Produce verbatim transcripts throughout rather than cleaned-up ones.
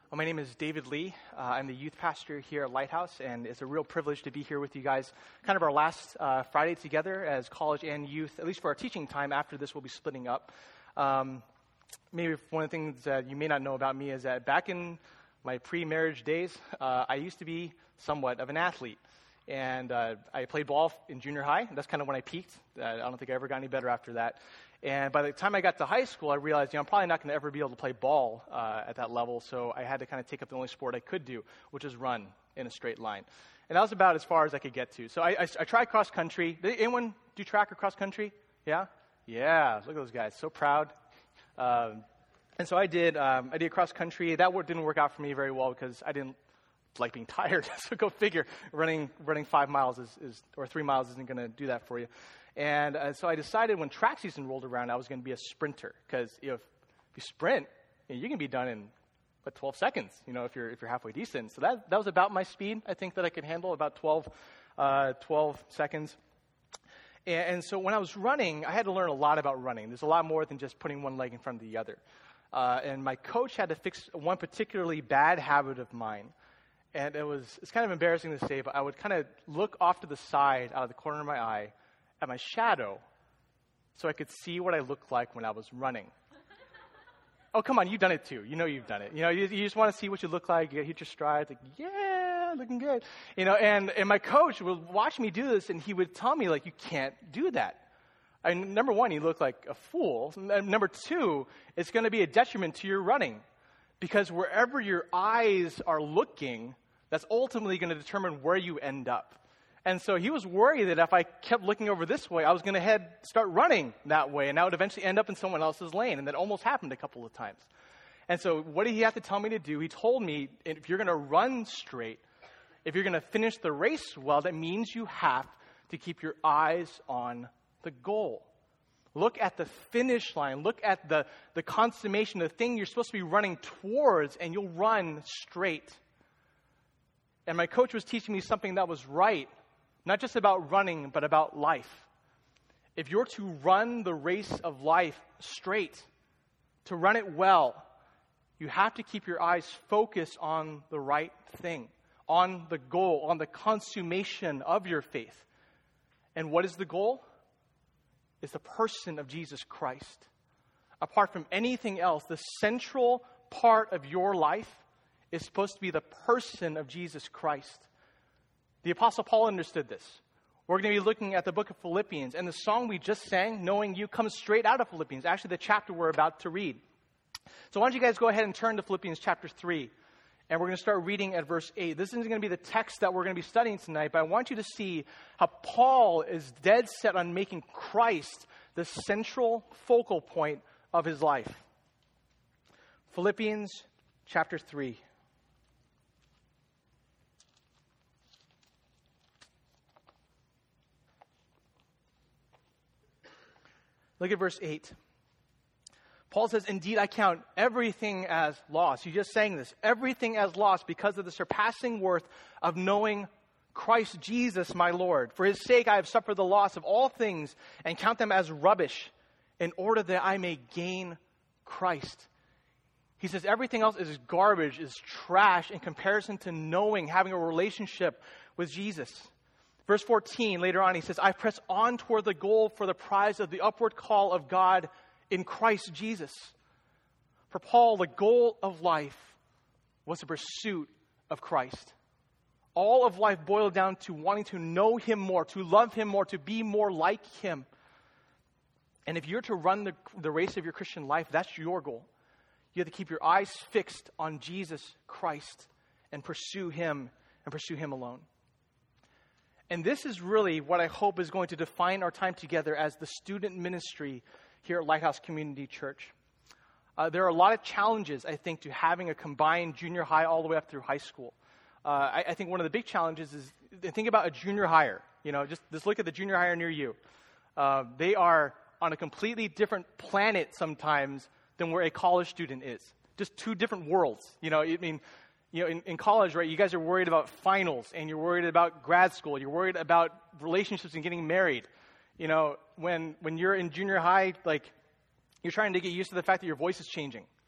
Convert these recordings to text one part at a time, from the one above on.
Well, my name is David Lee. Uh, I'm the youth pastor here at Lighthouse, and it's a real privilege to be here with you guys. Kind of our last uh, Friday together as college and youth, at least for our teaching time. After this, we'll be splitting up. Um, maybe one of the things that you may not know about me is that back in my pre-marriage days, uh, I used to be somewhat of an athlete. And uh, I played ball in junior high. That's kind of when I peaked. Uh, I don't think I ever got any better after that. And by the time I got to high school, I realized, you know, I'm probably not going to ever be able to play ball uh, at that level. So I had to kind of take up the only sport I could do, which is run in a straight line. And that was about as far as I could get to. So I, I, I tried cross country. Did anyone do track or cross country? Yeah? Yeah. Look at those guys. So proud. Um, and so I did. Um, I did cross country. That work, didn't work out for me very well because I didn't like being tired. So go figure. Running running five miles is, is or three miles isn't going to do that for you. And uh, so I decided when track season rolled around, I was going to be a sprinter because you know, if, if you sprint, you know, you can be done in what, twelve seconds. You know, if you're if you're halfway decent. So that that was about my speed. I think that I could handle about twelve, uh, twelve seconds. And, and so when I was running, I had to learn a lot about running. There's a lot more than just putting one leg in front of the other. Uh, and my coach had to fix one particularly bad habit of mine. And it was it's kind of embarrassing to say, but I would kind of look off to the side out of the corner of my eye at my shadow so I could see what I looked like when I was running. Oh, come on, you've done it too. You know you've done it. You know, you, you just want to see what you look like. You hit your stride. Like, yeah, looking good. You know, and, and my coach would watch me do this, and he would tell me, like, you can't do that. I mean, number one, you look like a fool. And number two, it's going to be a detriment to your running because wherever your eyes are looking, that's ultimately going to determine where you end up. And so he was worried that if I kept looking over this way, I was going to head start running that way, and I would eventually end up in someone else's lane. And that almost happened a couple of times. And so what did he have to tell me to do? He told me, if you're going to run straight, if you're going to finish the race well, that means you have to keep your eyes on the goal. Look at the finish line. Look at the, the consummation, the thing you're supposed to be running towards, and you'll run straight. And my coach was teaching me something that was right. Not just about running, but about life. If you're to run the race of life straight, to run it well, you have to keep your eyes focused on the right thing, on the goal, on the consummation of your faith. And what is the goal? It's the person of Jesus Christ. Apart from anything else, the central part of your life is supposed to be the person of Jesus Christ. The Apostle Paul understood this. We're going to be looking at the book of Philippians, and the song we just sang, Knowing You, comes straight out of Philippians, actually the chapter we're about to read. So why don't you guys go ahead and turn to Philippians chapter three, and we're going to start reading at verse eight. This isn't going to be the text that we're going to be studying tonight, but I want you to see how Paul is dead set on making Christ the central focal point of his life. Philippians chapter three. Look at verse eight. Paul says, indeed, I count everything as loss. You just sang this. Everything as loss because of the surpassing worth of knowing Christ Jesus, my Lord. For his sake, I have suffered the loss of all things and count them as rubbish in order that I may gain Christ. He says everything else is garbage, is trash in comparison to knowing, having a relationship with Jesus. Verse fourteen, later on, he says, I press on toward the goal for the prize of the upward call of God in Christ Jesus. For Paul, the goal of life was the pursuit of Christ. All of life boiled down to wanting to know him more, to love him more, to be more like him. And if you're to run the, the race of your Christian life, that's your goal. You have to keep your eyes fixed on Jesus Christ and pursue him and pursue him alone. And this is really what I hope is going to define our time together as the student ministry here at Lighthouse Community Church. Uh, there are a lot of challenges, I think, to having a combined junior high all the way up through high school. Uh, I, I think one of the big challenges is, think about a junior higher. You know, just, just look at the junior higher near you. Uh, they are on a completely different planet sometimes than where a college student is. Just two different worlds. You know, I mean, You know, in, in college, right, you guys are worried about finals, and you're worried about grad school. You're worried about relationships and getting married. You know, when when you're in junior high, like, you're trying to get used to the fact that your voice is changing.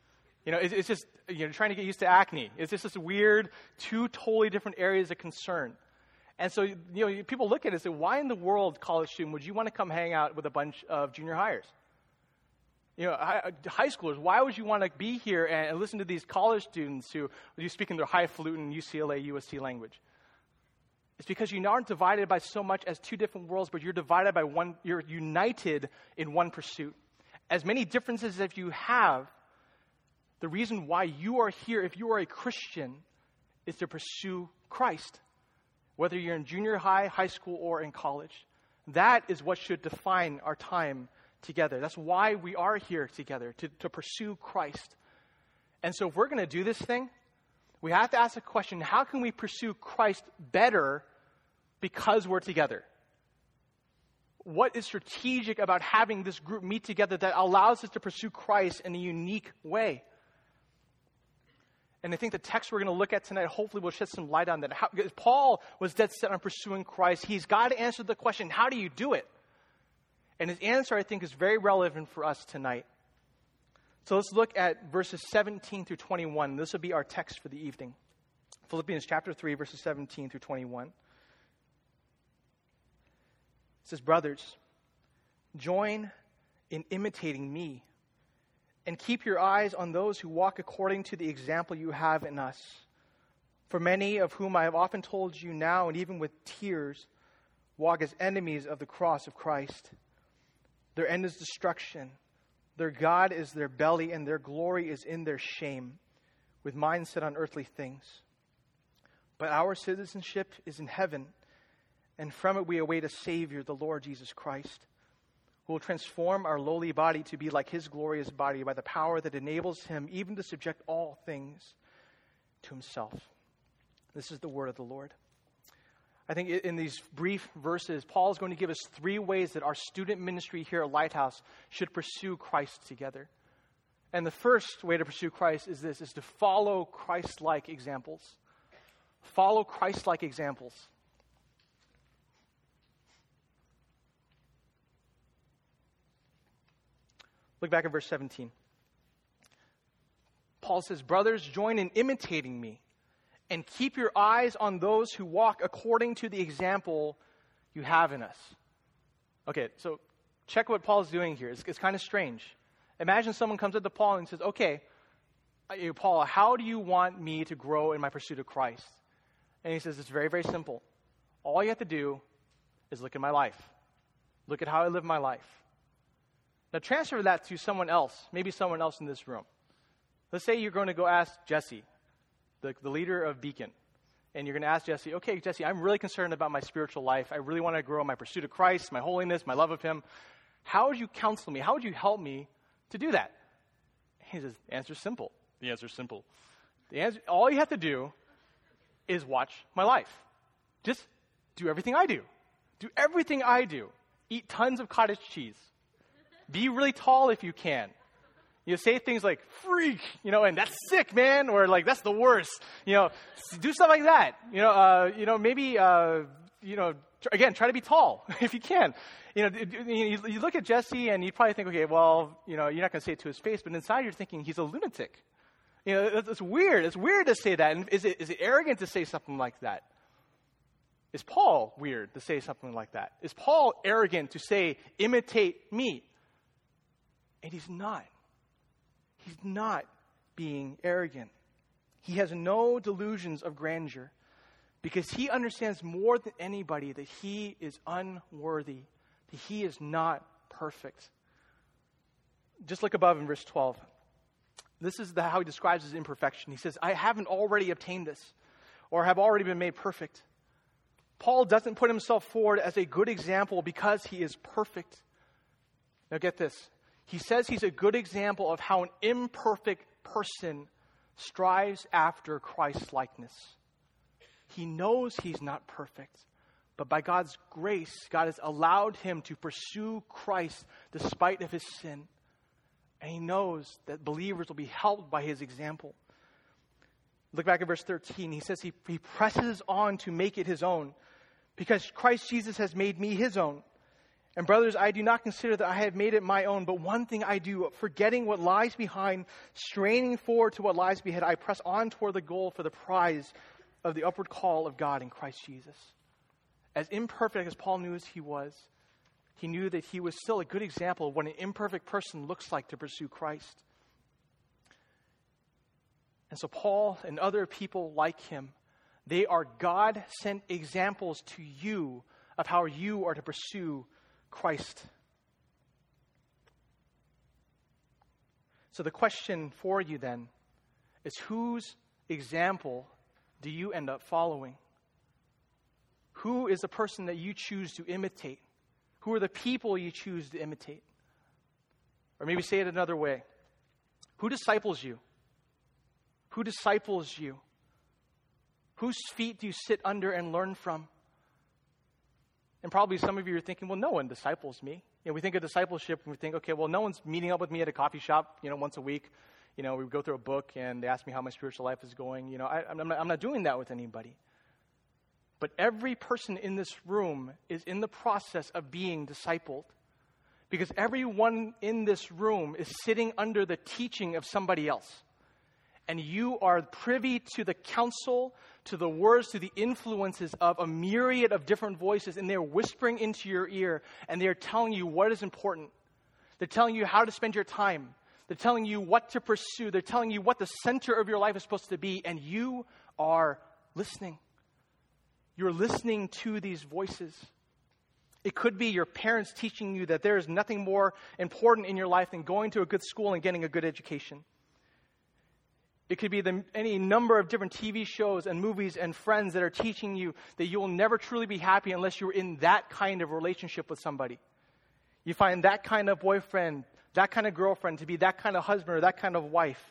You know, it's, it's just, you know, trying to get used to acne. It's just this weird, two totally different areas of concern. And so, you know, people look at it and say, why in the world, college student, would you want to come hang out with a bunch of junior hires? You know, high schoolers, why would you want to be here and, and listen to these college students who you speak in their highfalutin U C L A, U S C language? It's because you aren't divided by so much as two different worlds, but you're divided by one, you're united in one pursuit. As many differences as you have, the reason why you are here, if you are a Christian, is to pursue Christ. Whether you're in junior high, high school, or in college. That is what should define our time together. That's why we are here together, to, to pursue Christ. And so if we're going to do this thing, we have to ask the question, how can we pursue Christ better because we're together? What is strategic about having this group meet together that allows us to pursue Christ in a unique way? And I think the text we're going to look at tonight hopefully will shed some light on that. How, because Paul was dead set on pursuing Christ. He's got to answer the question, how do you do it? And his answer, I think, is very relevant for us tonight. So let's look at verses seventeen through twenty-one. This will be our text for the evening. Philippians chapter three, verses seventeen through twenty-one. It says, brothers, join in imitating me, and keep your eyes on those who walk according to the example you have in us. For many of whom I have often told you now, and even with tears, walk as enemies of the cross of Christ. Their end is destruction. Their God is their belly, and their glory is in their shame, with minds set on earthly things. But our citizenship is in heaven, and from it we await a Savior, the Lord Jesus Christ, who will transform our lowly body to be like his glorious body by the power that enables him even to subject all things to himself. This is the word of the Lord. I think in these brief verses, Paul is going to give us three ways that our student ministry here at Lighthouse should pursue Christ together. And the first way to pursue Christ is this, is to follow Christ-like examples. Follow Christ-like examples. Look back at verse seventeen. Paul says, brothers, join in imitating me, and keep your eyes on those who walk according to the example you have in us. Okay, so check what Paul's doing here. It's, it's kind of strange. Imagine someone comes up to Paul and says, okay, uh, Paul, how do you want me to grow in my pursuit of Christ? And he says, it's very, very simple. All you have to do is look at my life. Look at how I live my life. Now transfer that to someone else, maybe someone else in this room. Let's say you're going to go ask Jesse, the, the leader of Beacon. And you're going to ask Jesse, okay, Jesse, I'm really concerned about my spiritual life. I really want to grow in my pursuit of Christ, my holiness, my love of him. How would you counsel me? How would you help me to do that? He says, the answer's simple. The answer's simple. The answer, all you have to do is watch my life. Just do everything I do. Do everything I do. Eat tons of cottage cheese. Be really tall if you can. You know, say things like, freak, you know, and that's sick, man, or like, that's the worst. You know, do stuff like that. You know, uh, you know, maybe, uh, you know, tr- again, try to be tall if you can. You know, you, you look at Jesse and you probably think, okay, well, you know, you're not going to say it to his face, but inside you're thinking he's a lunatic. You know, it's, it's weird. It's weird to say that. And is it, is it arrogant to say something like that? Is Paul weird to say something like that? Is Paul arrogant to say, imitate me? And he's not. He's not being arrogant. He has no delusions of grandeur because he understands more than anybody that he is unworthy, that he is not perfect. Just look above in verse twelve. This is the, how he describes his imperfection. He says, I haven't already obtained this or have already been made perfect. Paul doesn't put himself forward as a good example because he is perfect. Now get this. He says he's a good example of how an imperfect person strives after Christ's likeness. He knows he's not perfect, but by God's grace, God has allowed him to pursue Christ despite of his sin. And he knows that believers will be helped by his example. Look back at verse thirteen. He says he, he presses on to make it his own because Christ Jesus has made me his own. And brothers, I do not consider that I have made it my own, but one thing I do, forgetting what lies behind, straining forward to what lies ahead, I press on toward the goal for the prize of the upward call of God in Christ Jesus. As imperfect as Paul knew as he was, he knew that he was still a good example of what an imperfect person looks like to pursue Christ. And so Paul and other people like him, they are God-sent examples to you of how you are to pursue Christ. So the question for you then is, whose example do you end up following? Who is the person that you choose to imitate? Who are the people you choose to imitate? Or maybe say it another way. Who disciples you? Who disciples you? Whose feet do you sit under and learn from? And probably some of you are thinking, well, no one disciples me. You know, we think of discipleship and we think, okay, well, no one's meeting up with me at a coffee shop, you know, once a week. You know, we go through a book and they ask me how my spiritual life is going. You know, I, I'm, not, I'm not doing that with anybody. But every person in this room is in the process of being discipled. Because everyone in this room is sitting under the teaching of somebody else. And you are privy to the counsel, to the words, to the influences of a myriad of different voices. And they're whispering into your ear. And they're telling you what is important. They're telling you how to spend your time. They're telling you what to pursue. They're telling you what the center of your life is supposed to be. And you are listening. You're listening to these voices. It could be your parents teaching you that there is nothing more important in your life than going to a good school and getting a good education. It could be the, any number of different T V shows and movies and friends that are teaching you that you will never truly be happy unless you're in that kind of relationship with somebody. You find that kind of boyfriend, that kind of girlfriend to be that kind of husband or that kind of wife.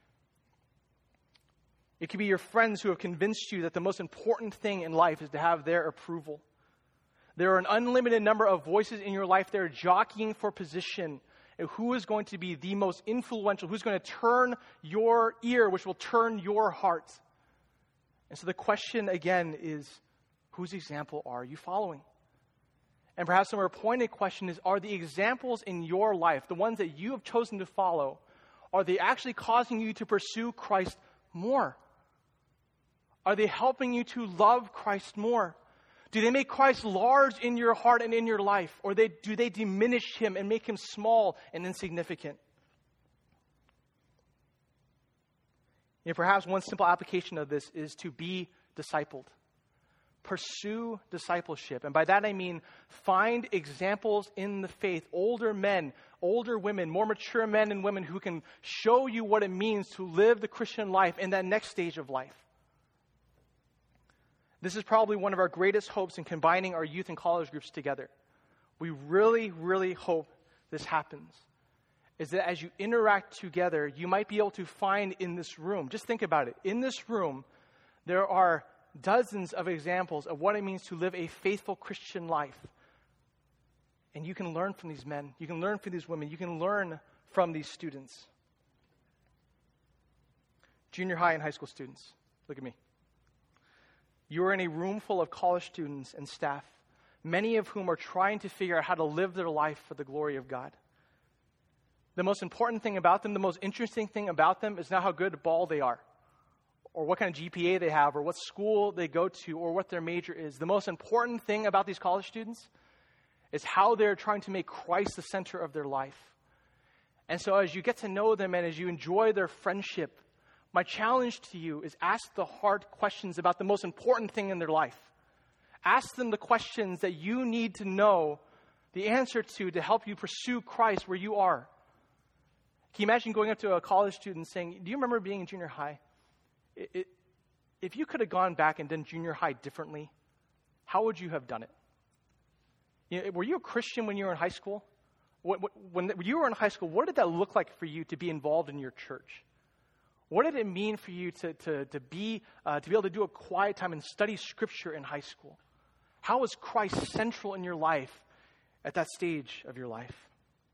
It could be your friends who have convinced you that the most important thing in life is to have their approval. There are an unlimited number of voices in your life that are jockeying for position. And who is going to be the most influential? Who's going to turn your ear, which will turn your heart? And so the question again is, whose example are you following? And perhaps a more pointed question is, are the examples in your life, the ones that you have chosen to follow, are they actually causing you to pursue Christ more? Are they helping you to love Christ more? Do they make Christ large in your heart and in your life? Or they, do they diminish him and make him small and insignificant? You know, perhaps one simple application of this is to be discipled. Pursue discipleship. And by that I mean find examples in the faith, older men, older women, more mature men and women who can show you what it means to live the Christian life in that next stage of life. This is probably one of our greatest hopes in combining our youth and college groups together. We really, really hope this happens. Is that as you interact together, you might be able to find in this room, just think about it, in this room, there are dozens of examples of what it means to live a faithful Christian life. And you can learn from these men, you can learn from these women, you can learn from these students. Junior high and high school students, look at me. You are in a room full of college students and staff, many of whom are trying to figure out how to live their life for the glory of God. The most important thing about them, the most interesting thing about them is not how good at ball they are, or what kind of G P A they have, or what school they go to, or what their major is. The most important thing about these college students is how they're trying to make Christ the center of their life. And so as you get to know them and as you enjoy their friendship, my challenge to you is ask the hard questions about the most important thing in their life. Ask them the questions that you need to know the answer to to help you pursue Christ where you are. Can you imagine going up to a college student and saying, do you remember being in junior high? It, it, if you could have gone back and done junior high differently, how would you have done it? You know, were you a Christian when you were in high school? When, when you were in high school, what did that look like for you to be involved in your church? What did it mean for you to, to, to, be, uh, to be able to do a quiet time and study Scripture in high school? How was Christ central in your life at that stage of your life?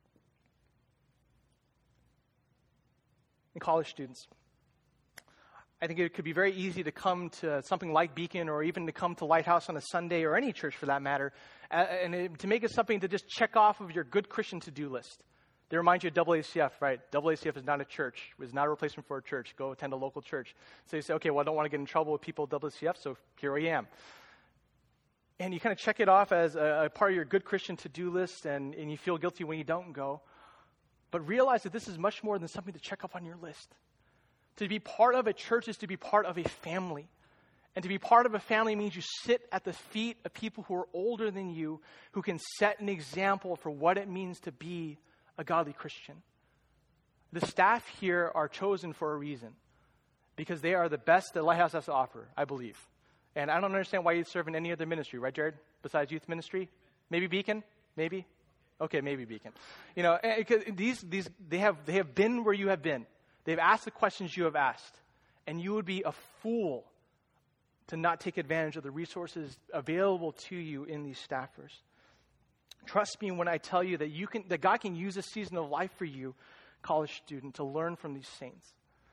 And college students, I think it could be very easy to come to something like Beacon or even to come to Lighthouse on a Sunday or any church for that matter, uh, and it, to make it something to just check off of your good Christian to-do list. They remind you of W A C F, right? W A C F is not a church. It's not a replacement for a church. Go attend a local church. So you say, okay, well, I don't want to get in trouble with people at W A C F, so here I am. And you kind of check it off as a, a part of your good Christian to-do list, and, and you feel guilty when you don't go. But realize that this is much more than something to check off on your list. To be part of a church is to be part of a family. And to be part of a family means you sit at the feet of people who are older than you, who can set an example for what it means to be a godly Christian. The staff here are chosen for a reason, because they are the best that Lighthouse has to offer, I believe. And I don't understand why you'd serve in any other ministry, right, Jared? Besides youth ministry? Maybe Beacon? Maybe? Okay, maybe Beacon. You know, because these these they have they have been where you have been. They've asked the questions you have asked, and you would be a fool to not take advantage of the resources available to you in these staffers. Trust me when I tell you that you can, that God can use a season of life for you, college student, to learn from these saints.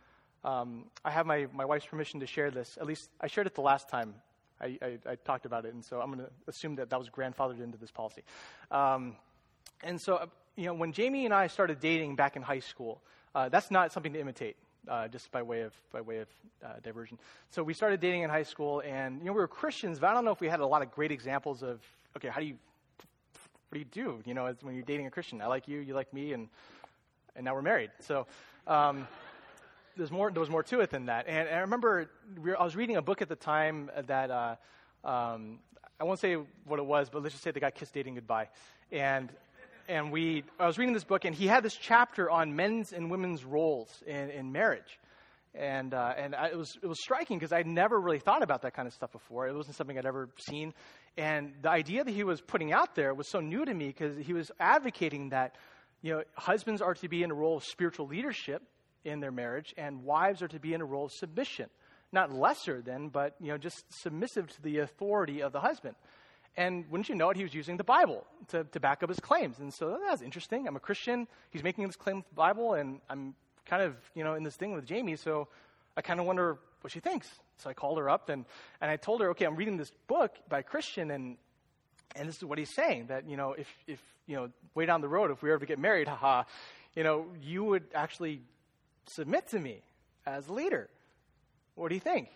Um, I have my, my wife's permission to share this. At least I shared it the last time I, I, I talked about it, and so I'm going to assume that that was grandfathered into this policy. Um, and so, uh, you know, when Jamie and I started dating back in high school, uh, that's not something to imitate. Uh, just by way of by way of uh, diversion. So we started dating in high school, and you know we were Christians, but I don't know if we had a lot of great examples of okay, how do you what do you do? You know, as when you're dating a Christian, I like you, you like me, and and now we're married. So um, there's more. There was more to it than that. And, and I remember we were, I was reading a book at the time that uh, um, I won't say what it was, but let's just say the guy kissed dating goodbye, and. And we, I was reading this book, and he had this chapter on men's and women's roles in, in marriage, and uh, and I, it was it was striking because I'd never really thought about that kind of stuff before. It wasn't something I'd ever seen, and the idea that he was putting out there was so new to me because he was advocating that, you know, husbands are to be in a role of spiritual leadership in their marriage, and wives are to be in a role of submission, not lesser than, but you know, just submissive to the authority of the husband. And wouldn't you know it, he was using the Bible to, to back up his claims. And so that's interesting. I'm a Christian. He's making this claim with the Bible, and I'm kind of, you know, in this thing with Jamie, so I kind of wonder what she thinks. So I called her up, and, and I told her, okay, I'm reading this book by a Christian, and and this is what he's saying, that, you know, if, if you know, way down the road, if we ever get married, haha, you know, you would actually submit to me as a leader. What do you think?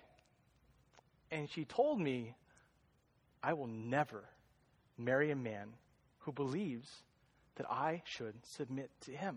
And she told me, I will never marry a man who believes that I should submit to him.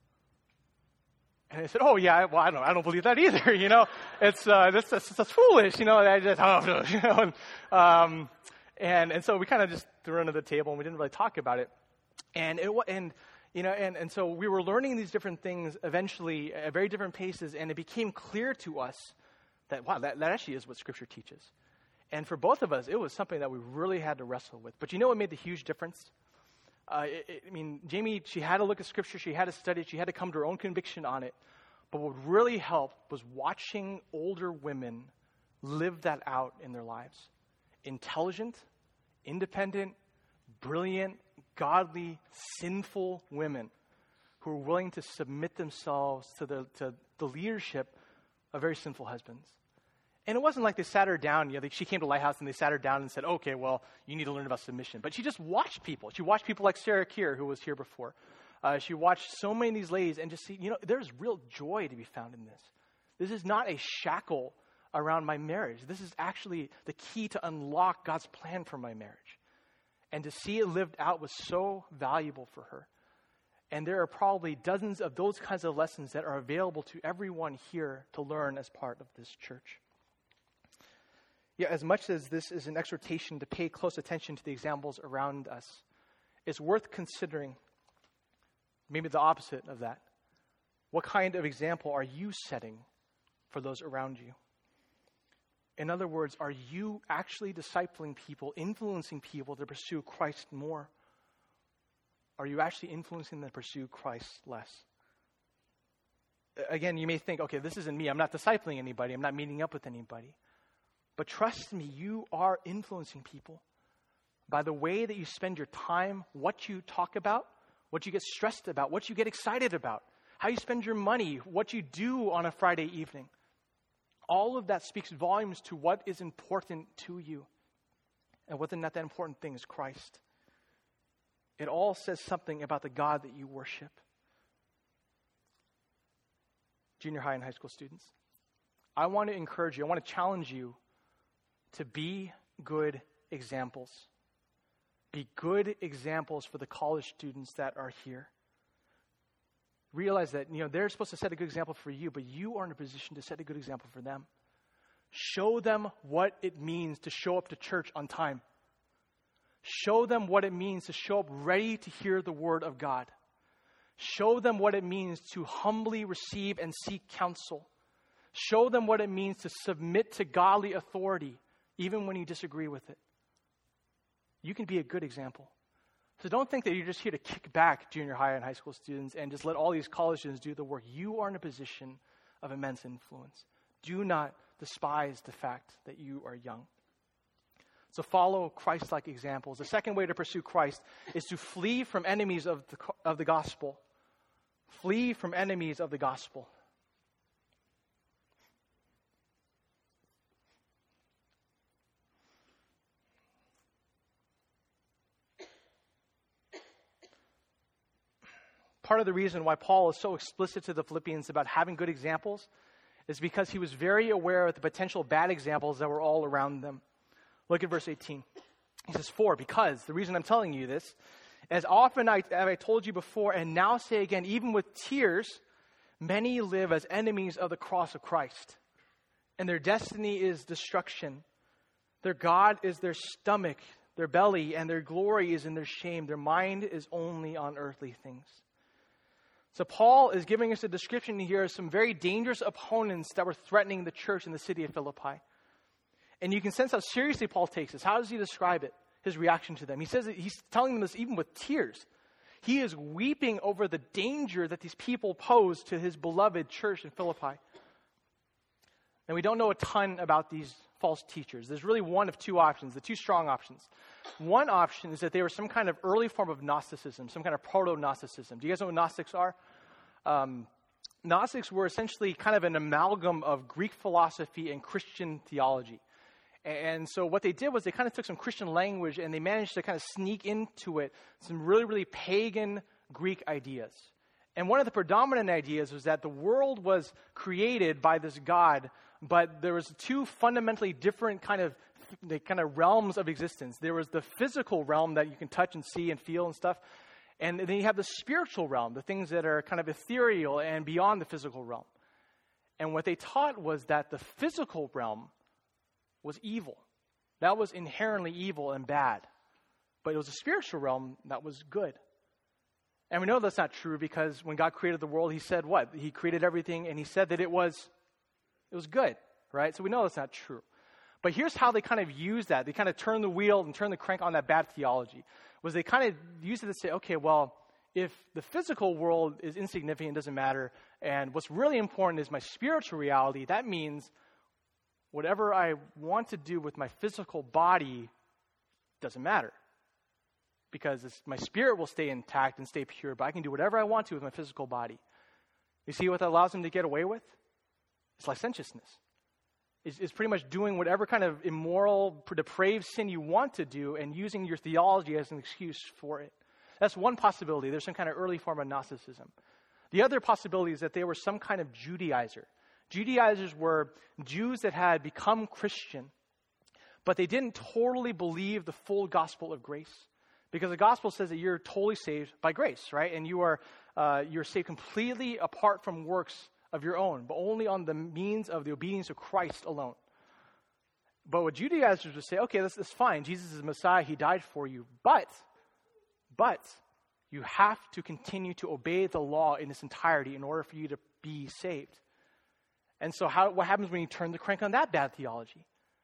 And I said, oh, yeah, well, I don't I don't believe that either, you know. It's uh, that's, that's, that's foolish, you know. I just, oh, you know. And, um, and, and so we kind of just threw her under the table, and we didn't really talk about it. And, it, and you know, and, and so we were learning these different things eventually at very different paces, and it became clear to us that, wow, that, that actually is what Scripture teaches. And for both of us, it was something that we really had to wrestle with. But you know what made the huge difference? Uh, it, it, I mean, Jamie, she had to look at Scripture. She had to study it. She had to come to her own conviction on it. But what really helped was watching older women live that out in their lives. Intelligent, independent, brilliant, godly, sinful women who were willing to submit themselves to the, to the leadership of very sinful husbands. And it wasn't like they sat her down. You know, they, she came to Lighthouse and they sat her down and said, okay, well, you need to learn about submission. But she just watched people. She watched people like Sarah Keir, who was here before. Uh, she watched so many of these ladies and just see, you know, there's real joy to be found in this. This is not a shackle around my marriage. This is actually the key to unlock God's plan for my marriage. And to see it lived out was so valuable for her. And there are probably dozens of those kinds of lessons that are available to everyone here to learn as part of this church. Yeah, as much as this is an exhortation to pay close attention to the examples around us, it's worth considering maybe the opposite of that. What kind of example are you setting for those around you? In other words, are you actually discipling people, influencing people to pursue Christ more? Are you actually influencing them to pursue Christ less? Again, you may think, okay, this isn't me. I'm not discipling anybody. I'm not meeting up with anybody. But trust me, you are influencing people by the way that you spend your time, what you talk about, what you get stressed about, what you get excited about, how you spend your money, what you do on a Friday evening. All of that speaks volumes to what is important to you. And whether or not that important thing is Christ. It all says something about the God that you worship. Junior high and high school students, I want to encourage you, I want to challenge you to be good examples. Be good examples for the college students that are here. Realize that, you know, they're supposed to set a good example for you, but you are in a position to set a good example for them. Show them what it means to show up to church on time. Show them what it means to show up ready to hear the word of God. Show them what it means to humbly receive and seek counsel. Show them what it means to submit to godly authority, even when you disagree with it. You can be a good example. So don't think that you're just here to kick back junior high and high school students and just let all these college students do the work. You are in a position of immense influence. Do not despise the fact that you are young. So follow Christ-like examples. The second way to pursue Christ is to flee from enemies of the, of the gospel. Flee from enemies of the gospel. Part of the reason why Paul is so explicit to the Philippians about having good examples is because he was very aware of the potential bad examples that were all around them. Look at verse eighteen. He says, for, because, the reason I'm telling you this, as often I, as I told you before, and now say again, even with tears, many live as enemies of the cross of Christ. And their destiny is destruction. Their God is their stomach, their belly, and their glory is in their shame. Their mind is only on earthly things. So Paul is giving us a description here of some very dangerous opponents that were threatening the church in the city of Philippi. And you can sense how seriously Paul takes this. How does he describe it? His reaction to them. He says that he's telling them this even with tears. He is weeping over the danger that these people pose to his beloved church in Philippi. And we don't know a ton about these false teachers. There's really one of two options, the two strong options. One option is that they were some kind of early form of Gnosticism, some kind of proto-Gnosticism. Do you guys know what Gnostics are? Um, Gnostics were essentially kind of an amalgam of Greek philosophy and Christian theology. And so what they did was they kind of took some Christian language and they managed to kind of sneak into it some really, really pagan Greek ideas. And one of the predominant ideas was that the world was created by this God, but there was two fundamentally different kind of the kind of realms of existence. There was the physical realm that you can touch and see and feel and stuff. And then you have the spiritual realm, the things that are kind of ethereal and beyond the physical realm. And what they taught was that the physical realm was evil. That was inherently evil and bad. But it was a spiritual realm that was good. And we know that's not true because when God created the world, he said what? He created everything and he said that it was it was good, right? So we know that's not true. But here's how they kind of use that. They kind of turn the wheel and turn the crank on that bad theology. Was they kind of used it to say, okay, well, if the physical world is insignificant, doesn't matter, and what's really important is my spiritual reality, that means whatever I want to do with my physical body doesn't matter. Because it's, my spirit will stay intact and stay pure, but I can do whatever I want to with my physical body. You see what that allows them to get away with? It's licentiousness. It's, it's pretty much doing whatever kind of immoral, depraved sin you want to do and using your theology as an excuse for it. That's one possibility. There's some kind of early form of Gnosticism. The other possibility is that they were some kind of Judaizer. Judaizers were Jews that had become Christian, but they didn't totally believe the full gospel of grace. Because the gospel says that you're totally saved by grace, right? And you are uh, you're saved completely apart from works of your own, but only on the means of the obedience of Christ alone. But what Judaizers would say, okay, this is fine. Jesus is the Messiah. He died for you. But, but, you have to continue to obey the law in its entirety in order for you to be saved. And so how, what happens when you turn the crank on that bad theology?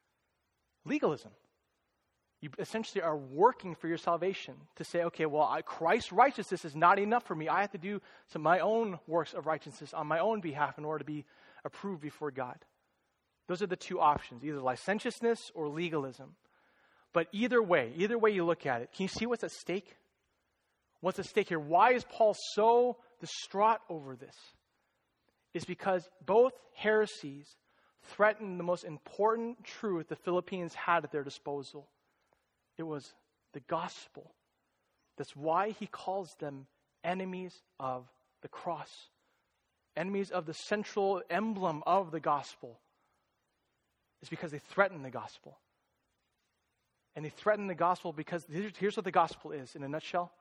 Legalism. You essentially are working for your salvation to say, okay, well, I, Christ's righteousness is not enough for me. I have to do some of my own works of righteousness on my own behalf in order to be approved before God. Those are the two options, either licentiousness or legalism. But either way, either way you look at it, can you see what's at stake? What's at stake here? Why is Paul so distraught over this? It's because both heresies threatened the most important truth the Philippines had at their disposal. It was the gospel. That's why he calls them enemies of the cross. Enemies of the central emblem of the gospel. It's because they threaten the gospel. And they threaten the gospel because here's what the gospel is in a nutshell.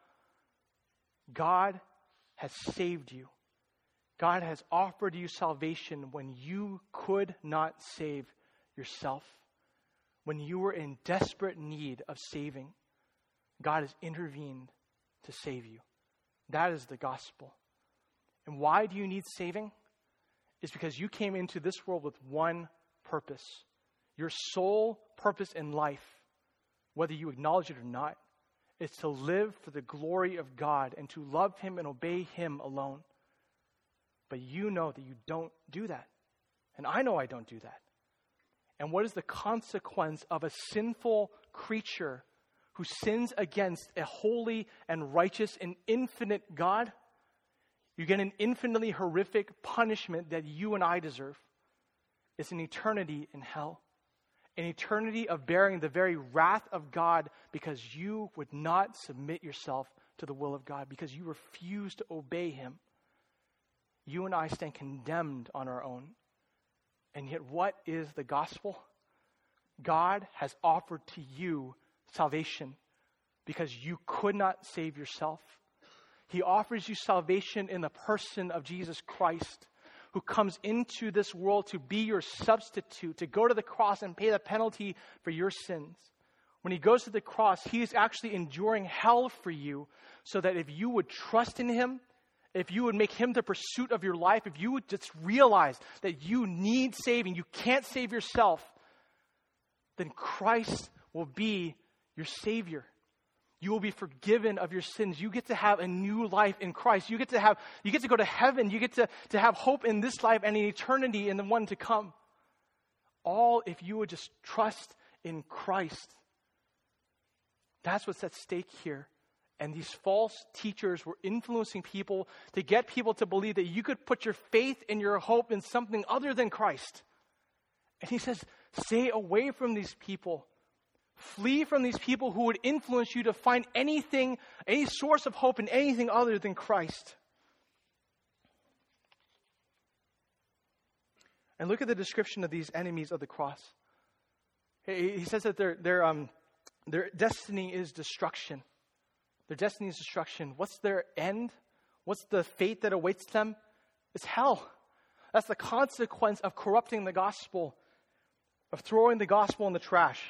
God has saved you. God has offered you salvation when you could not save yourself. When you were in desperate need of saving, God has intervened to save you. That is the gospel. And why do you need saving? It's because you came into this world with one purpose. Your sole purpose in life, whether you acknowledge it or not, is to live for the glory of God and to love Him and obey Him alone. But you know that you don't do that. And I know I don't do that. And what is the consequence of a sinful creature who sins against a holy and righteous and infinite God? You get an infinitely horrific punishment that you and I deserve. It's an eternity in hell. An eternity of bearing the very wrath of God because you would not submit yourself to the will of God, because you refuse to obey Him. You and I stand condemned on our own. And yet what is the gospel? God has offered to you salvation because you could not save yourself. He offers you salvation in the person of Jesus Christ, who comes into this world to be your substitute, to go to the cross and pay the penalty for your sins. When He goes to the cross, He is actually enduring hell for you, so that if you would trust in Him, if you would make Him the pursuit of your life, if you would just realize that you need saving, you can't save yourself, then Christ will be your Savior. You will be forgiven of your sins. You get to have a new life in Christ. You get to have, you get to go to heaven. You get to, to have hope in this life and in eternity in the one to come. All if you would just trust in Christ. That's what's at stake here. And these false teachers were influencing people to get people to believe that you could put your faith and your hope in something other than Christ. And He says, stay away from these people. Flee from these people who would influence you to find anything, any source of hope in anything other than Christ. And look at the description of these enemies of the cross. He says that their, their, um, their destiny is destruction. Their destiny is destruction. What's their end? What's the fate that awaits them? It's hell. That's the consequence of corrupting the gospel, of throwing the gospel in the trash.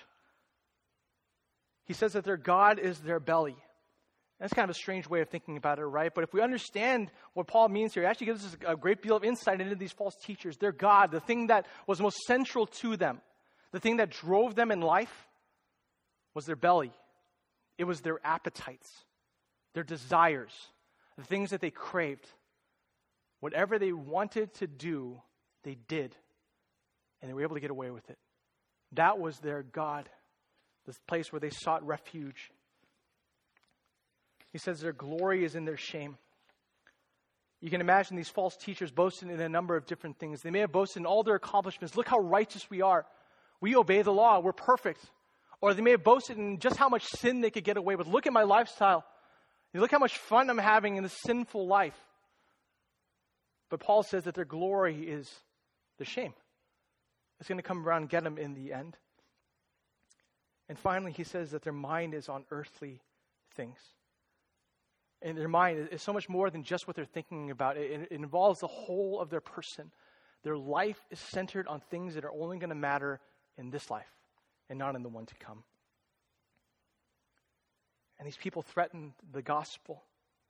He says that their God is their belly. That's kind of a strange way of thinking about it, right? But if we understand what Paul means here, it actually gives us a great deal of insight into these false teachers. Their God, the thing that was most central to them, the thing that drove them in life, was their belly. It was their appetites, their desires, the things that they craved. Whatever they wanted to do, they did. And they were able to get away with it. That was their God, this place where they sought refuge. He says their glory is in their shame. You can imagine these false teachers boasting in a number of different things. They may have boasted in all their accomplishments. Look how righteous we are. We obey the law. We're perfect. Or they may have boasted in just how much sin they could get away with. Look at my lifestyle. Look how much fun I'm having in this sinful life. But Paul says that their glory is the shame. It's going to come around and get them in the end. And finally, he says that their mind is on earthly things. And their mind is so much more than just what they're thinking about. It, it involves the whole of their person. Their life is centered on things that are only going to matter in this life and not in the one to come. And these people threaten the gospel.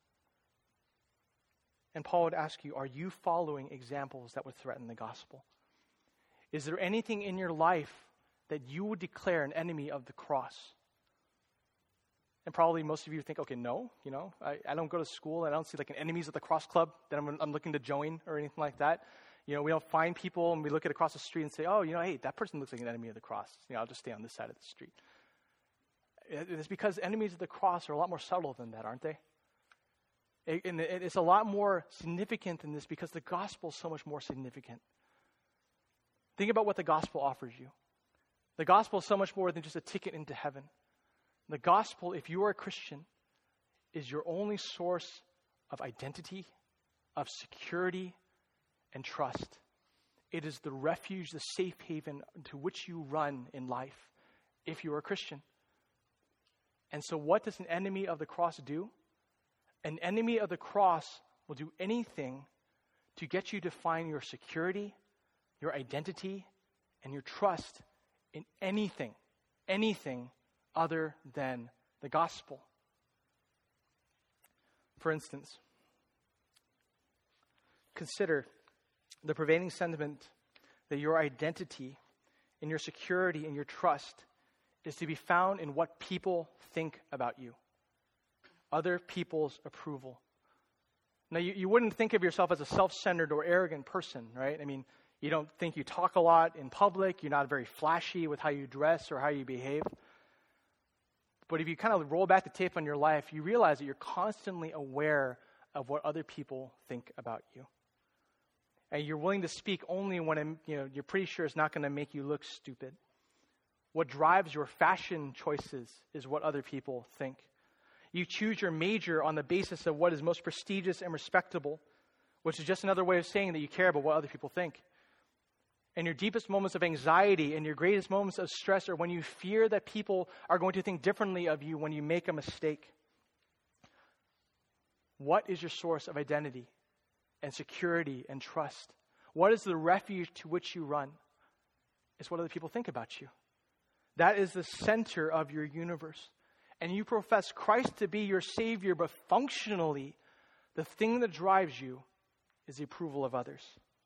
And Paul would ask you, are you following examples that would threaten the gospel? Is there anything in your life that you would declare an enemy of the cross? And probably most of you think, okay, no, you know, I, I don't go to school and I don't see like an enemies of the cross club that I'm, I'm looking to join or anything like that. You know, we don't find people and we look at across the street and say, oh, you know, hey, that person looks like an enemy of the cross. You know, I'll just stay on this side of the street. It's because enemies of the cross are a lot more subtle than that, aren't they? And it's a lot more significant than this because the gospel is so much more significant. Think about what the gospel offers you. The gospel is so much more than just a ticket into heaven. The gospel, if you are a Christian, is your only source of identity, of security, and trust. It is the refuge, the safe haven to which you run in life if you are a Christian. And so what does an enemy of the cross do? An enemy of the cross will do anything to get you to find your security, your identity, and your trust in anything, anything other than the gospel. For instance, consider the prevailing sentiment that your identity and your security and your trust is to be found in what people think about you. Other people's approval. Now, you, you wouldn't think of yourself as a self-centered or arrogant person, right? I mean, you don't think you talk a lot in public. You're not very flashy with how you dress or how you behave. But if you kind of roll back the tape on your life, you realize that you're constantly aware of what other people think about you. And you're willing to speak only when you know, you're pretty sure it's not going to make you look stupid. What drives your fashion choices is what other people think. You choose your major on the basis of what is most prestigious and respectable, which is just another way of saying that you care about what other people think. And your deepest moments of anxiety and your greatest moments of stress are when you fear that people are going to think differently of you when you make a mistake. What is your source of identity and security and trust? What is the refuge to which you run? It's what other people think about you. That is the center of your universe. And you profess Christ to be your Savior, but functionally, the thing that drives you is the approval of others.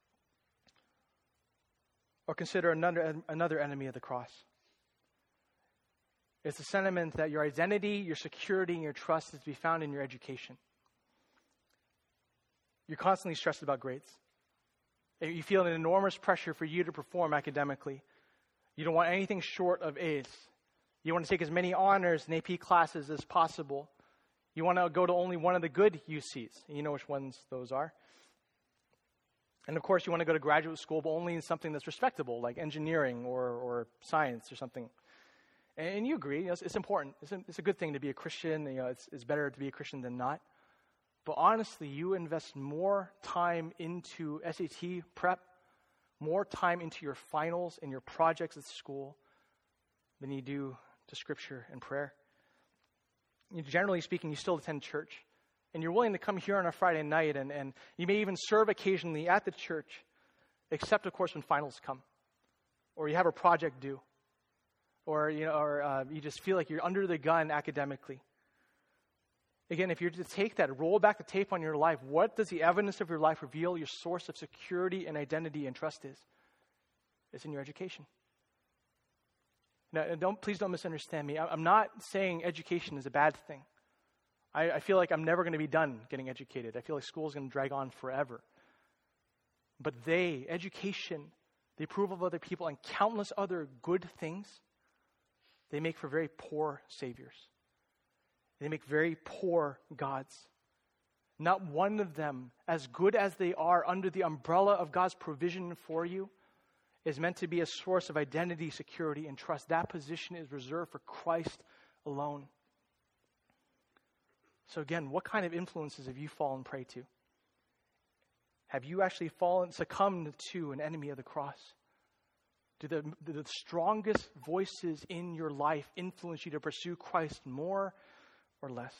Or consider another, another enemy of the cross. It's the sentiment that your identity, your security, and your trust is to be found in your education. You're constantly stressed about grades. You feel an enormous pressure for you to perform academically. You don't want anything short of A's. You want to take as many honors and A P classes as possible. You want to go to only one of the good U Cs. And you know which ones those are. And of course, you want to go to graduate school, but only in something that's respectable, like engineering or, or science or something. And, and you agree, you know, it's, it's important. It's a, it's a good thing to be a Christian. You know, it's, it's better to be a Christian than not. But honestly, you invest more time into S A T prep, more time into your finals and your projects at school than you do to Scripture and prayer. You, generally speaking, you still attend church. And you're willing to come here on a Friday night, and, and you may even serve occasionally at the church, except, of course, when finals come. Or you have a project due. Or, you know, or uh, you just feel like you're under the gun academically. Again, if you're to take that, roll back the tape on your life, what does the evidence of your life reveal your source of security and identity and trust is? It's in your education. Now, don't, please don't misunderstand me. I'm not saying education is a bad thing. I, I feel like I'm never going to be done getting educated. I feel like school is going to drag on forever. But they, education, the approval of other people, and countless other good things, they make for very poor saviors. They make very poor gods. Not one of them, as good as they are under the umbrella of God's provision for you, is meant to be a source of identity, security, and trust. That position is reserved for Christ alone. So again, what kind of influences have you fallen prey to? Have you actually fallen, succumbed to an enemy of the cross? Do the, do the strongest voices in your life influence you to pursue Christ more or less?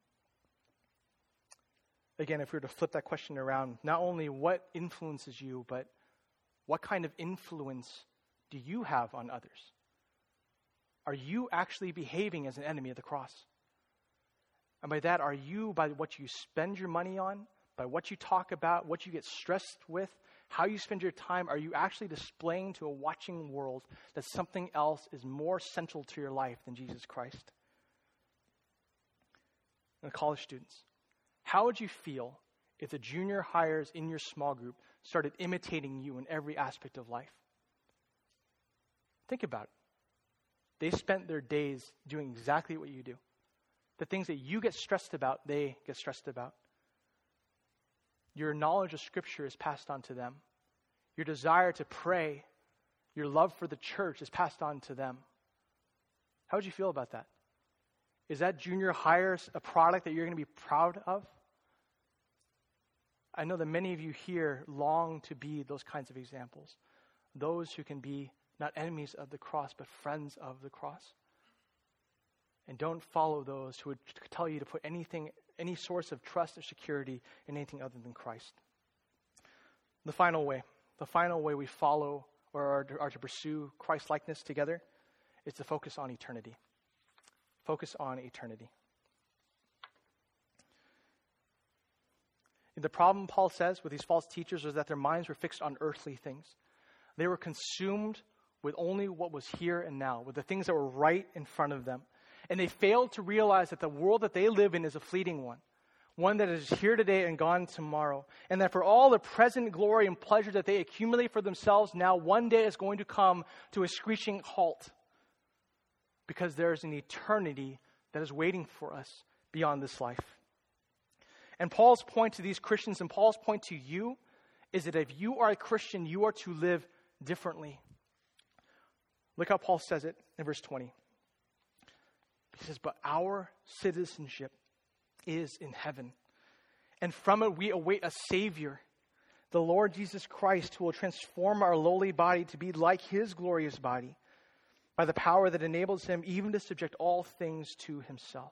Again, if we were to flip that question around, not only what influences you, but what kind of influence do you have on others? Are you actually behaving as an enemy of the cross? And by that, are you, by what you spend your money on, by what you talk about, what you get stressed with, how you spend your time, are you actually displaying to a watching world that something else is more central to your life than Jesus Christ? And college students, how would you feel if the junior hires in your small group started imitating you in every aspect of life? Think about it. They spent their days doing exactly what you do. The things that you get stressed about, they get stressed about. Your knowledge of Scripture is passed on to them. Your desire to pray your love for the church is passed on to them. How would you feel about that? Is that junior hire a product that you're going to be proud of? I know that many of you here long to be those kinds of examples. Those who can be not enemies of the cross, but friends of the cross. And don't follow those who would tell you to put anything, any source of trust or security in anything other than Christ. The final way, the final way we follow or are, are to pursue Christ-likeness together is to focus on eternity. Focus on eternity. The problem, Paul says, with these false teachers was that their minds were fixed on earthly things. They were consumed with only what was here and now, with the things that were right in front of them. And they failed to realize that the world that they live in is a fleeting one, one that is here today and gone tomorrow. And that for all the present glory and pleasure that they accumulate for themselves now, one day is going to come to a screeching halt. Because there is an eternity that is waiting for us beyond this life. And Paul's point to these Christians and Paul's point to you is that if you are a Christian, you are to live differently. Look how Paul says it in verse twenty. He says, but our citizenship is in heaven, and from it we await a Savior, the Lord Jesus Christ, who will transform our lowly body to be like his glorious body, by the power that enables him even to subject all things to himself.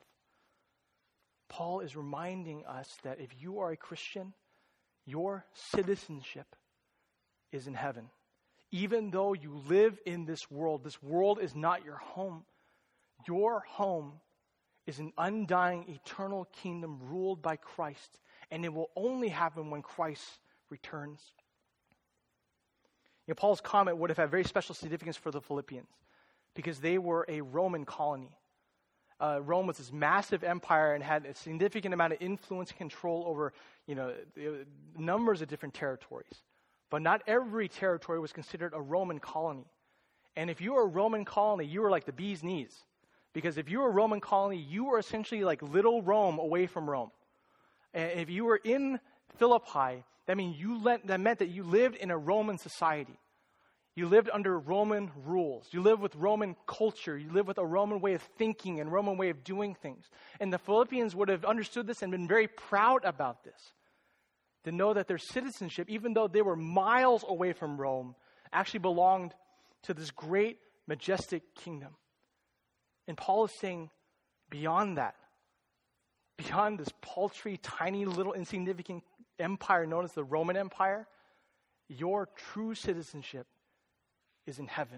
Paul is reminding us that if you are a Christian, your citizenship is in heaven. Even though you live in this world, this world is not your home. Your home is an undying, eternal kingdom ruled by Christ, and it will only happen when Christ returns. You know, Paul's comment would have had very special significance for the Philippians, because they were a Roman colony. Uh, Rome was this massive empire and had a significant amount of influence and control over, you know, numbers of different territories. But not every territory was considered a Roman colony. And if you were a Roman colony, you were like the bee's knees. Because if you were a Roman colony, you were essentially like little Rome away from Rome. And if you were in Philippi, that mean you let, that meant that you lived in a Roman society. You lived under Roman rules. You lived with Roman culture. You lived with a Roman way of thinking and Roman way of doing things. And the Philippians would have understood this and been very proud about this. To know that their citizenship, even though they were miles away from Rome, actually belonged to this great, majestic kingdom. And Paul is saying, beyond that, beyond this paltry, tiny, little, insignificant empire known as the Roman Empire, your true citizenship is in heaven.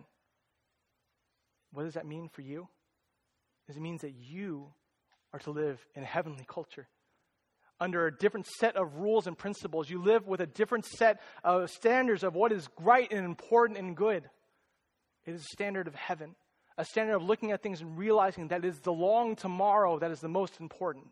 What does that mean for you? It means that you are to live in a heavenly culture. Under a different set of rules and principles. You live with a different set of standards of what is right and important and good. It is a standard of heaven. A standard of looking at things and realizing that it is the long tomorrow that is the most important.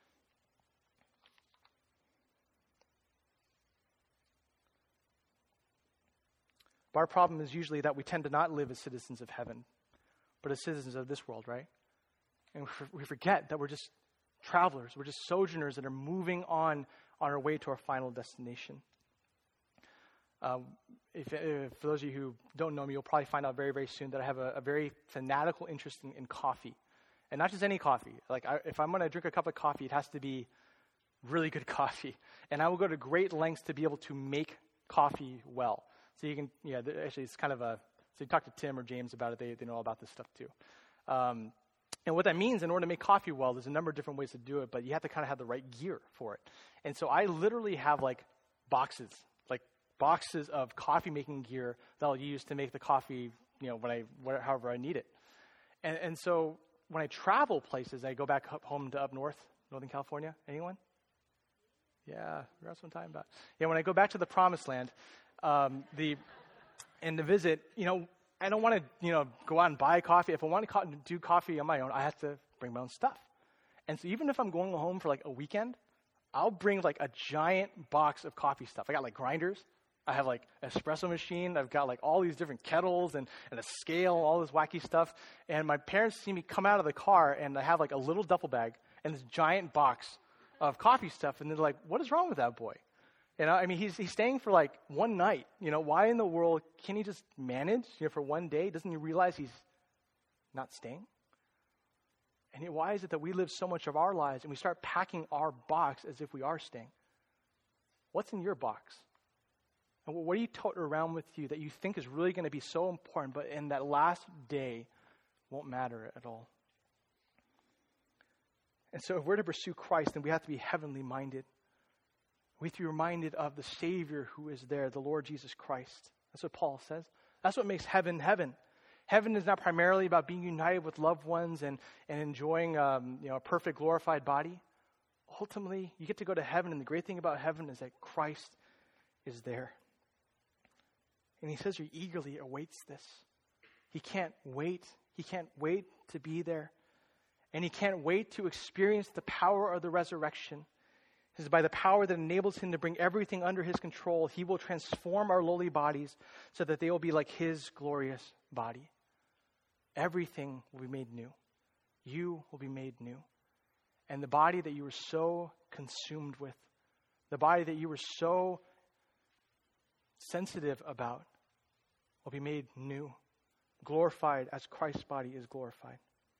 But our problem is usually that we tend to not live as citizens of heaven, but as citizens of this world, right? And we forget that we're just travelers. We're just sojourners that are moving on on our way to our final destination. Um, if, if for those of you who don't know me, you'll probably find out very, very soon that I have a, a very fanatical interest in, in coffee. And not just any coffee. Like, I, if I'm going to drink a cup of coffee, it has to be really good coffee. And I will go to great lengths to be able to make coffee well. So you can, yeah, actually it's kind of a, so you talk to Tim or James about it, they, they know all about this stuff too. Um, and what that means, in order to make coffee well, there's a number of different ways to do it, but you have to kind of have the right gear for it. And so I literally have like boxes, like boxes of coffee making gear that I'll use to make the coffee, you know, when I, where, however I need it. And, and so when I travel places, I go back up home to up north, Northern California. Anyone? Yeah, that's what I'm talking about. Yeah, when I go back to the Promised Land, um, the and to visit, you know, I don't want to, you know, go out and buy coffee. If I want to co- do coffee on my own, I have to bring my own stuff. And so even if I'm going home for like a weekend, I'll bring like a giant box of coffee stuff. I got like grinders. I have like an espresso machine. I've got like all these different kettles and, and a scale, all this wacky stuff. And my parents see me come out of the car and I have like a little duffel bag and this giant box of coffee stuff. And they're like, what is wrong with that boy? You know, I mean, he's he's staying for like one night. You know, why in the world can he just manage, you know, for one day? Doesn't he realize he's not staying? And yet, why is it that we live so much of our lives and we start packing our box as if we are staying? What's in your box? And what are you toting around with you that you think is really going to be so important, but in that last day won't matter at all? And so if we're to pursue Christ, then we have to be heavenly minded. We have to be reminded of the Savior who is there, the Lord Jesus Christ. That's what Paul says. That's what makes heaven heaven. Heaven is not primarily about being united with loved ones and, and enjoying um, you know, a perfect glorified body. Ultimately, you get to go to heaven, and the great thing about heaven is that Christ is there. And he says he eagerly awaits this. He can't wait. He can't wait to be there. And he can't wait to experience the power of the resurrection. It says by the power that enables him to bring everything under his control, he will transform our lowly bodies so that they will be like his glorious body. Everything will be made new. You will be made new. And the body that you were so consumed with, the body that you were so sensitive about, will be made new, glorified as Christ's body is glorified.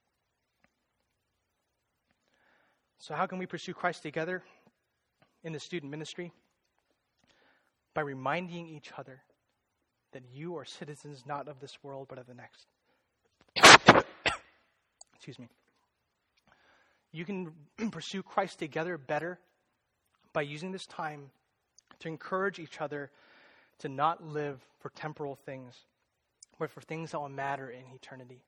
So how can we pursue Christ together in the student ministry? By reminding each other that you are citizens not of this world, but of the next. Excuse me. You can pursue Christ together better by using this time to encourage each other to not live for temporal things, but for things that will matter in eternity.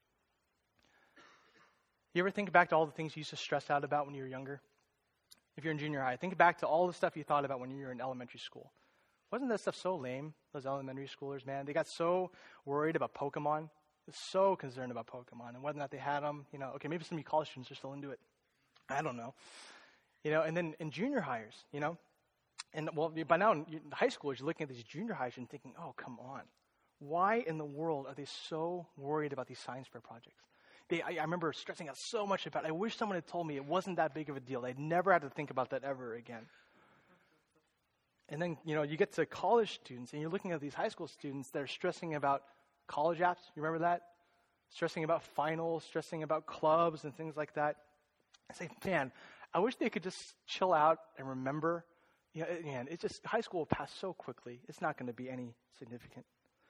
You ever think back to all the things you used to stress out about when you were younger? If you're in junior high, think back to all the stuff you thought about when you were in elementary school. Wasn't that stuff so lame, those elementary schoolers, man? They got so worried about Pokemon. They're so concerned about Pokemon and whether or not they had them. You know, okay, maybe some of you college students are still into it. I don't know. You know, and then in junior hires, you know, and well, by now in high schoolers, you're looking at these junior hires and thinking, oh, come on. Why in the world are they so worried about these science fair projects? They, I, I remember stressing out so much about it. I wish someone had told me it wasn't that big of a deal. I'd never had to think about that ever again. And then, you know, you get to college students and you're looking at these high school students that are stressing about college apps. You remember that? Stressing about finals, stressing about clubs and things like that. I say, man, I wish they could just chill out and remember. You know, man, it's just, high school will pass so quickly. It's not going to be any significant.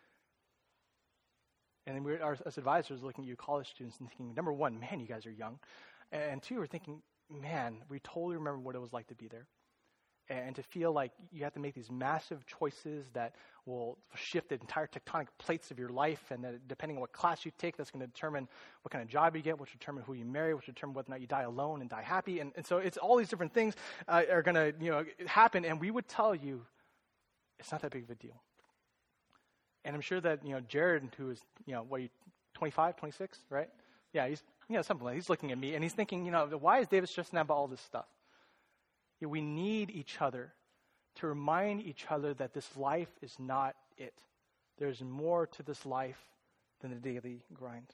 And then we're, our, as advisors, looking at you college students and thinking, number one, man, you guys are young. And two, we're thinking, man, we totally remember what it was like to be there. And to feel like you have to make these massive choices that will shift the entire tectonic plates of your life, and that depending on what class you take, that's going to determine what kind of job you get, which will determine who you marry, which will determine whether or not you die alone and die happy. And, and so it's all these different things uh, are going to you know happen, and we would tell you it's not that big of a deal. And I'm sure that you know Jared, who is you know what are you twenty-five, twenty-six, right? Yeah, he's you know something like that. He's looking at me and he's thinking, you know, why is David stressing out about all this stuff? We need each other to remind each other that this life is not it. There's more to this life than the daily grind.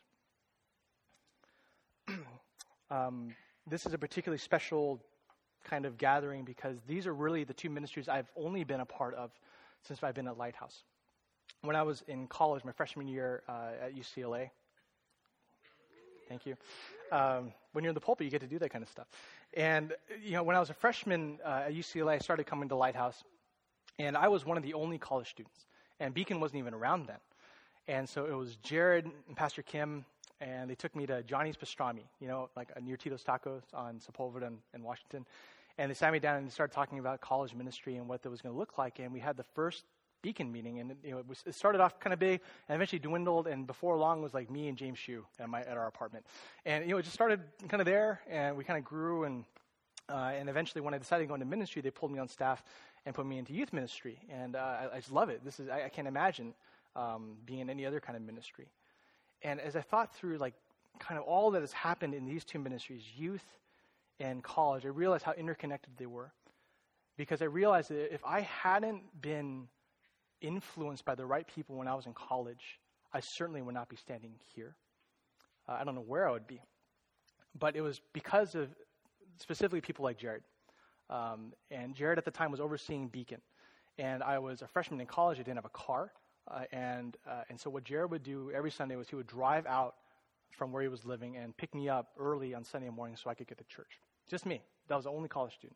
um, this is a particularly special kind of gathering because these are really the two ministries I've only been a part of since I've been at Lighthouse. When I was in college, my freshman year uh, at U C L A, thank you. Um, when you're in the pulpit, you get to do that kind of stuff. And, you know, when I was a freshman uh, at U C L A, I started coming to Lighthouse. And I was one of the only college students. And Beacon wasn't even around then. And so it was Jared and Pastor Kim, and they took me to Johnny's Pastrami, you know, like uh, near Tito's Tacos on Sepulveda and, and Washington. And they sat me down and started talking about college ministry and what that was going to look like. And we had the first Beacon meeting, and you know, it, was, it started off kind of big, and eventually dwindled, and before long it was like me and James Shue at my at our apartment, and you know, it just started kind of there, and we kind of grew, and uh, and eventually when I decided to go into ministry, they pulled me on staff and put me into youth ministry, and uh, I, I just love it. This is I, I can't imagine um, being in any other kind of ministry, and as I thought through like kind of all that has happened in these two ministries, youth and college, I realized how interconnected they were, because I realized that if I hadn't been influenced by the right people when I was in college, I certainly would not be standing here. Uh, I don't know where I would be. But it was because of specifically people like Jared. Um, and Jared at the time was overseeing Beacon. And I was a freshman in college. I didn't have a car. Uh, and uh, and so what Jared would do every Sunday was he would drive out from where he was living and pick me up early on Sunday morning so I could get to church. Just me. That was the only college student.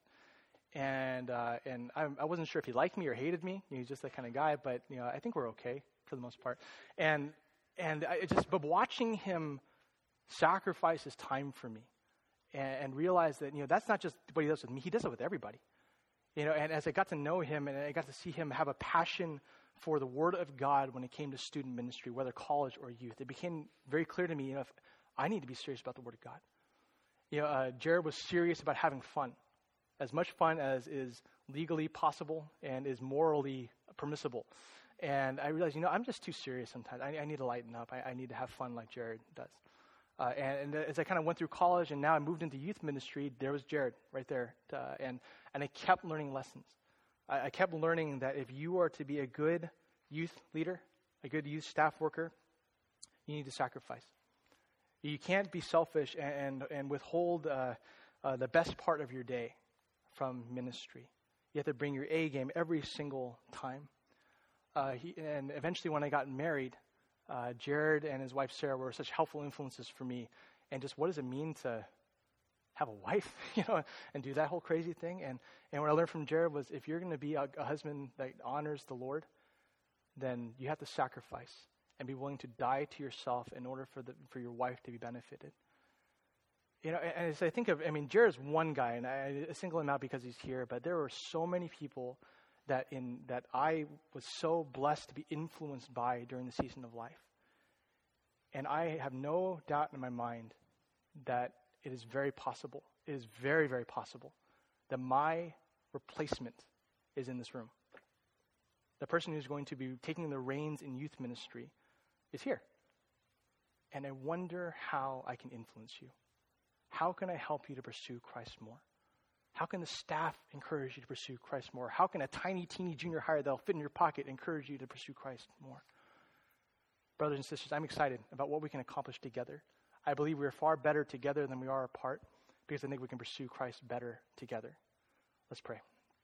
And uh, and I, I wasn't sure if he liked me or hated me. He was just that kind of guy. But you know, I think we're okay for the most part. And and I just but watching him sacrifice his time for me and, and realize that you know that's not just what he does with me. He does it with everybody. You know, and as I got to know him and I got to see him have a passion for the Word of God when it came to student ministry, whether college or youth, it became very clear to me, you know, if I need to be serious about the Word of God. You know, uh, Jared was serious about having fun, as much fun as is legally possible and is morally permissible. And I realized, you know, I'm just too serious sometimes. I, I need to lighten up. I, I need to have fun like Jared does. Uh, and, and as I kind of went through college and now I moved into youth ministry, there was Jared right there. Uh, and, and I kept learning lessons. I, I kept learning that if you are to be a good youth leader, a good youth staff worker, you need to sacrifice. You can't be selfish and, and, and withhold uh, uh, the best part of your day from ministry. You have to bring your A game every single time. Uh, he, and eventually when I got married, Uh, Jared and his wife Sarah were such helpful influences for me, and just what does it mean to have a wife, you know, and do that whole crazy thing? And and what I learned from Jared was, if you're going to be a, a husband that honors the Lord, then you have to sacrifice and be willing to die to yourself in order for the for your wife to be benefited. You know, and, and as I think of, I mean, Jared's one guy, and I, I single him out because he's here, but there were so many people that in that I was so blessed to be influenced by during the season of life. And I have no doubt in my mind that it is very possible, it is very, very possible that my replacement is in this room. The person who's going to be taking the reins in youth ministry is here. And I wonder how I can influence you. How can I help you to pursue Christ more? How can the staff encourage you to pursue Christ more? How can a tiny, teeny junior hire that'll fit in your pocket encourage you to pursue Christ more? Brothers and sisters, I'm excited about what we can accomplish together. I believe we are far better together than we are apart because I think we can pursue Christ better together. Let's pray.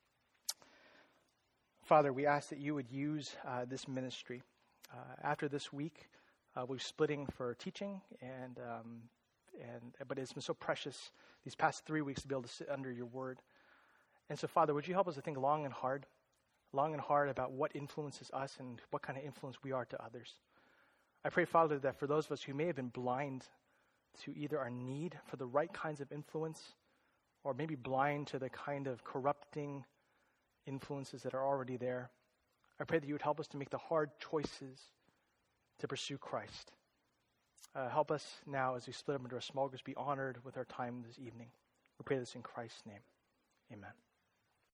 Father, we ask that you would use uh, this ministry. Uh, after this week, uh, we're splitting for teaching, and um, and but it's been so precious these past three weeks to be able to sit under your word. And so, Father, would you help us to think long and hard, long and hard about what influences us and what kind of influence we are to others. I pray, Father, that for those of us who may have been blind to either our need for the right kinds of influence or maybe blind to the kind of corrupting influences that are already there, I pray that you would help us to make the hard choices to pursue Christ. Uh, help us now as we split up into our small groups be honored with our time this evening. We pray this in Christ's name. Amen.